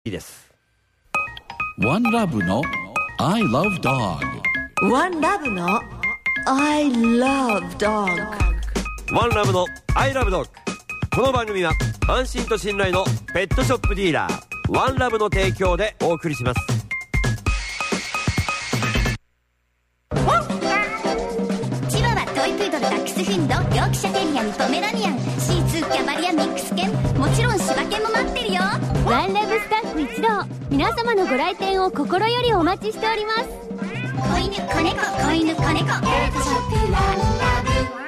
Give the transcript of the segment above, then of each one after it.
いいです。 ワンラブの I love dog。 ワンラブの I love dog。 ワンラブの I love dog。 この番組は安心と信頼のペットショップディーラーワンラブの提供でお送りします。 チワワ、トイプードル、ダックスフンド、ヨークシャテリアン、ポメラニアン、シーツー、キャバリア、ミックス犬、もちろん柴犬も待ってるよ。 ワンラブスタッフ一同、皆様のご来店を心よりお待ちしております。 子犬、子猫、子犬、子猫、ペットショップワンラ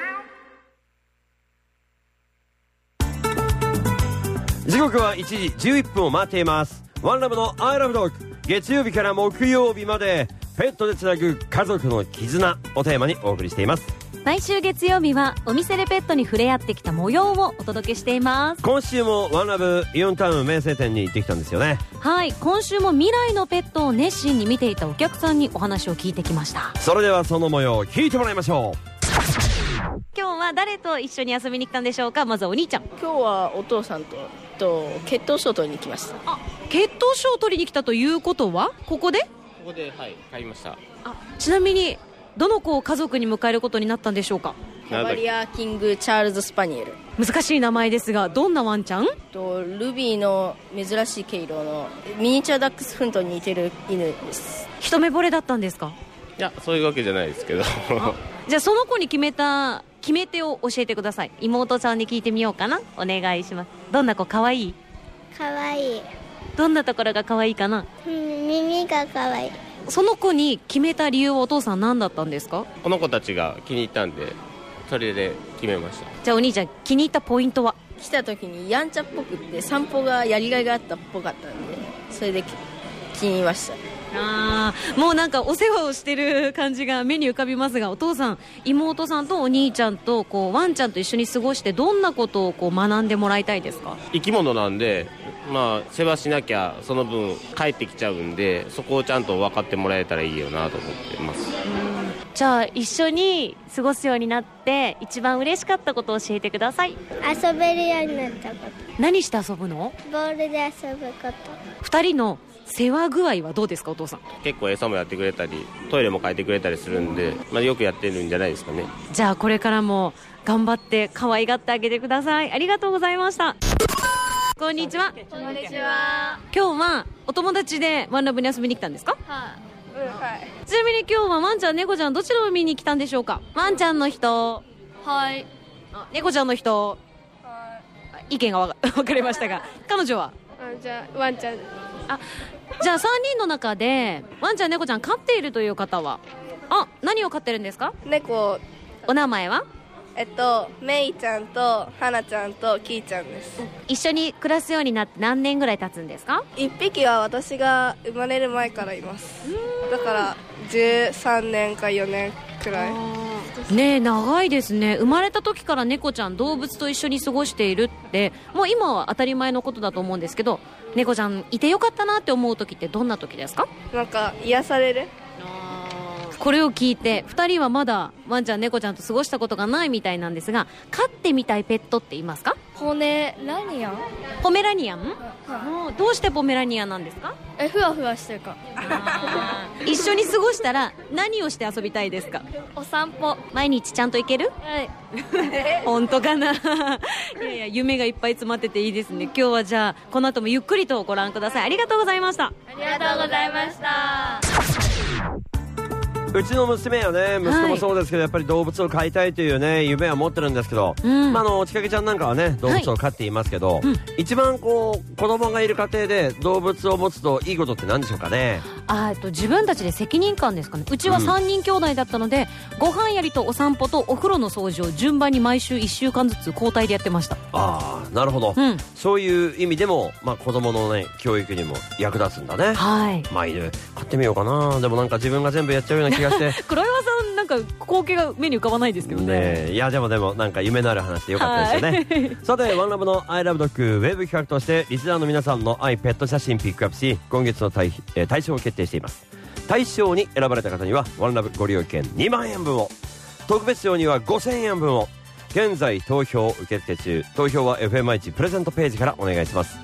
ブ。時刻は1時11分を回っています。ワンラブの I love dog。 月曜日から木曜日までペットでつなぐ家族の絆をテーマにお送りしています。 毎週月曜日はお店でペットに触れ合ってきた模様をお届けしています。 今週もワンラブイオンタウン名声店に行ってきたんですよね。 はい、今週も未来のペットを熱心に見ていたお客さんにお話を聞いてきました。 それではその模様を聞いてもらいましょう。 今日は誰と一緒に遊びに来たんでしょうか。まずはお兄ちゃん。 今日はお父さんと血統書を取りに来ました。 血統書を取りに来たということはここではい買いました。 ちなみにどの子を家族に迎えることになったんでしょうか。 キャバリアキングチャールズスパニエル。 難しい名前ですが、どんなワンちゃん？ ルビーの珍しい毛色のミニチュアダックスフントに似てる犬です。 一目惚れだったんですか？ いや、そういうわけじゃないですけどじゃあその子に決め手を教えてください。妹さんに聞いてみようかな。お願いします。どんな子？かわいい？ かわいい。 どんなところがかわいいかな？ 耳がかわいい。 その子に決めた理由はお父さん何だったんですか？ この子たちが気に入ったんでそれで決めました。 じゃあお兄ちゃん、気に入ったポイントは？ 来た時にやんちゃっぽくって散歩がやりがいがあったっぽかったんで、それで気に入りました。 もうなんかお世話をしてる感じが目に浮かびますが、お父さん、妹さんとお兄ちゃんとワンちゃんと一緒に過ごしてどんなことを学んでもらいたいですか？ 生き物なんで、世話しなきゃその分帰ってきちゃうんで、そこをちゃんと分かってもらえたらいいよなと思ってます。 じゃあ一緒に過ごすようになって一番嬉しかったことを教えてください。 遊べるようになったこと。 何して遊ぶの？ ボールで遊ぶこと。 二人の世話具合はどうですか、お父さん？ 結構餌もやってくれたりトイレも変えてくれたりするんで、よくやってるんじゃないですかね。 じゃあこれからも頑張って可愛がってあげてください。ありがとうございました。こんにちは。 こんにちは。 今日はお友達でワンラブに遊びに来たんですか？ はい。 ちなみに今日はワンちゃん猫ちゃんどちらを見に来たんでしょうか？ワンちゃんの人、 はい。 猫ちゃんの人、意見が分かれましたが、彼女はじゃあワンちゃん。 じゃあ3人の中でワンちゃん猫ちゃん飼っているという方は何を飼ってるんですか？ 猫。 お名前は？ メイちゃんとハナちゃんとキーちゃんです。 一緒に暮らすようになって何年ぐらい経つんですか ？1匹は私が生まれる前からいます。だから13年か4年くらいね。え、長いですね。生まれた時から猫ちゃん動物と一緒に過ごしているってもう今は当たり前のことだと思うんですけど、猫ちゃんいてよかったなって思う時ってどんな時ですか？ なんか癒される。 これを聞いて2人はまだワンちゃん猫ちゃんと過ごしたことがないみたいなんですが、飼ってみたいペットっていますか？ ポメラニアン。 ポメラニアン、どうしてポメラニアンなんですか？ ふわふわしてるか一緒に過ごしたら何をして遊びたいですか？ お散歩。 毎日ちゃんと行ける？ はい本当かないや夢がいっぱい詰まってていいですね。今日はじゃあこの後もゆっくりとご覧ください。ありがとうございました。 ありがとうございました。 うちの娘はね、息子もそうですけど、やっぱり動物を飼いたいというね夢は持ってるんですけど、ちかけちゃんなんかはね動物を飼っていますけど、一番子供がいる家庭で動物を持つといいことって何でしょうかね？ 自分たちで責任感ですかね。うちは3人兄弟だったので、ご飯やりとお散歩とお風呂の掃除を順番に毎週1週間ずつ交代でやってました。 なるほど、そういう意味でも、子供のね教育にも役立つんだね。犬飼ってみようかな。でもなんか自分が全部やっちゃうような気がして黒岩さんなんか光景が目に浮かばないですけど ね。 いやでもなんか夢のある話でよかったですよねさてワンラブの I love dog ウェブ企画としてリスナーの皆さんの愛ペット写真ピックアップし、今月の対象を決定しています。対象に選ばれた方にはワンラブご利用券2万円分を、特別賞には5000円分を。現在投票受付中。投票は FMI プレゼントページからお願いします。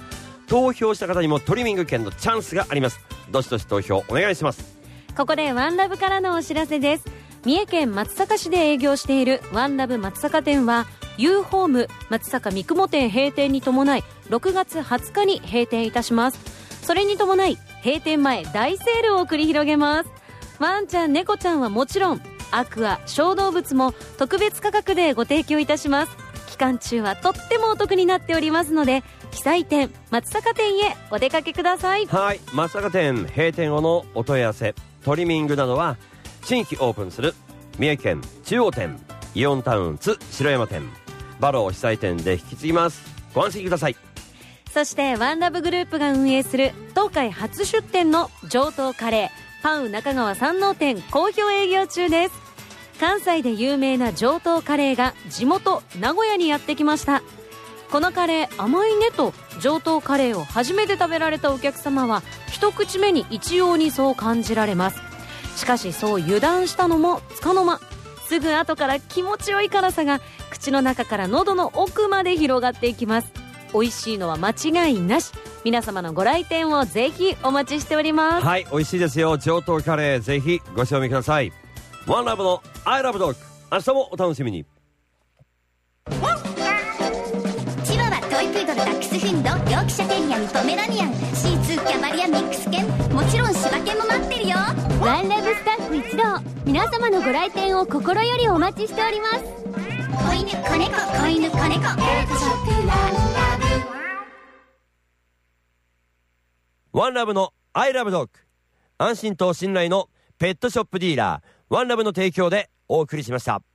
投票した方にもトリミング券のチャンスがあります。どしどし投票お願いします。 ここでワンラブからのお知らせです。三重県松阪市で営業しているワンラブ松阪店は U ホーム松阪三雲店閉店に伴い6月20日に閉店いたします。それに伴い閉店前大セールを繰り広げます。ワンちゃん猫ちゃんはもちろんアクア小動物も特別価格でご提供いたします。期間中はとってもお得になっておりますので、記載店松阪店へお出かけください。 はい、松阪店閉店後のお問い合わせ、トリミングなどは新規オープンする三重県中央店、イオンタウン津城山店、バロー被災店で引き継ぎます。ご安心ください。 そしてワンラブグループが運営する東海初出店の上等カレーパン中川山王店好評営業中です。関西で有名な上等カレーが地元名古屋にやってきました。このカレー甘いねと上等カレーを初めて食べられたお客様は一口目に一様にそう感じられます。しかしそう油断したのもつかの間、すぐ後から気持ちよい辛さが口の中から喉の奥まで広がっていきます。美味しいのは間違いなし。皆様のご来店をぜひお待ちしております。 はい、美味しいですよ、上等カレー、ぜひご賞味ください。ワンラブの I love dog、 明日もお楽しみに。 チワワ、トイプードル、ダックスフンド、ヨークシャテリアン、ポメラニアン、シーツー、キャバリア、ミックス犬、もちろん柴犬も待ってるよ。 ワンラブスタッフ一同、皆様のご来店を心よりお待ちしております。 子犬、子猫、子犬、子猫、ペットショップワンラブ。 ワンラブの I love dog、 安心と信頼のペットショップディーラーワンラブの提供でお送りしました。